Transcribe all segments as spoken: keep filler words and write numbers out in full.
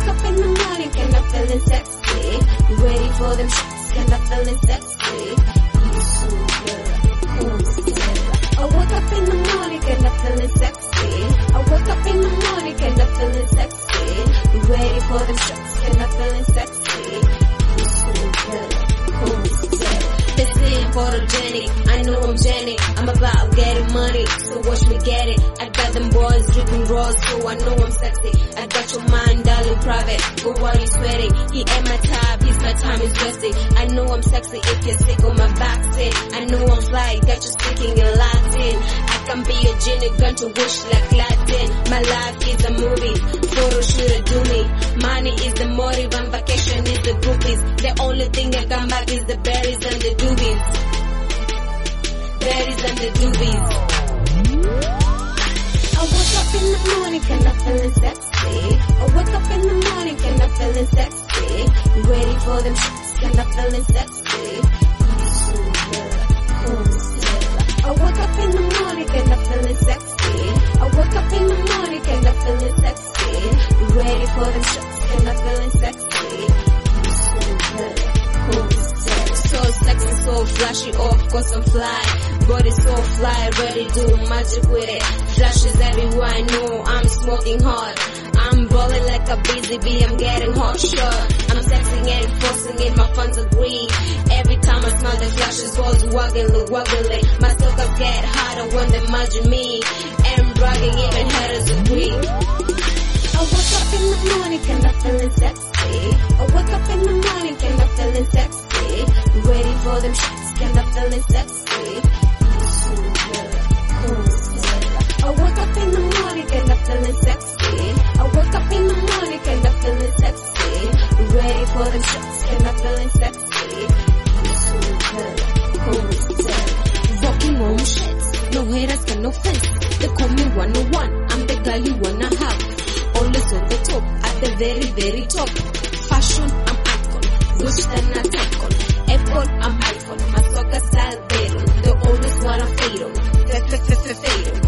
wake up in the morning and I'm feeling sexy. Ready for them shots and I'm feeling sexy. You so good, cool, I wake up in the morning and I'm feeling sexy. I wake up in the morning and I'm feeling sexy. Ready for them shots and I'm feeling sexy. You so good, cool, they say I'm photogenic, I know I'm Jenny. I'm about getting money, so watch me get it. I got them boys dripping raw, so I know I'm sexy. I got your mind all in private, but while you sweating, he ain't my type, he's my time is wasting. I know I'm sexy if you're sick on my backseat. I know I'm fly, got you speaking in Latin. I can be a genie, gun to wish like Latin. My life is a movie, photo shoot do me. Money is the motive and vacation is the groupies. The only thing I come back is the berries and the doobies. Berries and the doobies. I wake up in the morning and I'm feeling sexy. I wake up in the morning and I'm feeling sexy. Ready for them shots and I'm feeling sexy. You so good, cool, I wake up in the morning and I'm feeling sexy. I wake up in the morning and I'm feeling sexy. Ready for them shots and I'm feeling sexy. You so good, cool, so sexy, so flashy, of course I'm fly. Body so fly, ready to do magic with it. Flashes everywhere, I know I'm smoking hard. I'm balling like a busy bee, I'm getting hot shot. I'm sexing and forcing it, my fans agree. Every time I smell the flashes, was waggling, waggling. My suckers get harder when they imagine me. And bragging, even haters agree. I wake up in the morning and I'm feeling sexy. I wake up in the morning and I'm feeling sexy. Ready for them shots and I'm feeling sexy. You so good, cool, I wake up in the morning and I'm feeling sexy. I wake up in the morning and I'm feeling sexy. Ready for them shots and I'm feeling sexy. You so good, cool, walking on shit. No haters got no face. They call me one oh one. I'm the girl you wanna have. Always on the top, at the very, very top. Fashion, I'm icon. Wish then I take on. Apple, I'm iPhone. My soccer style, better. They always wanna fade on. Fade on.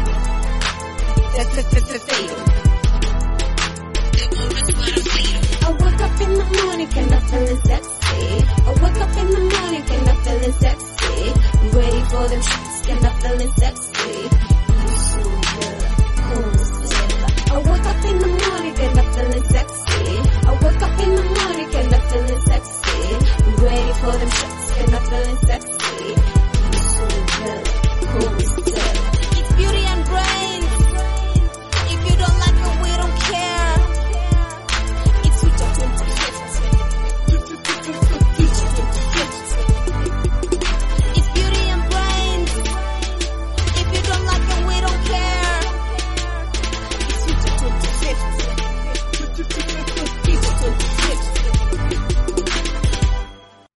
Fade on. They always wanna fade on. I wake up in the morning and I'm feeling sexy. I wake up in the morning and I'm feeling sexy. Ready for them shots and I'm feeling sexy.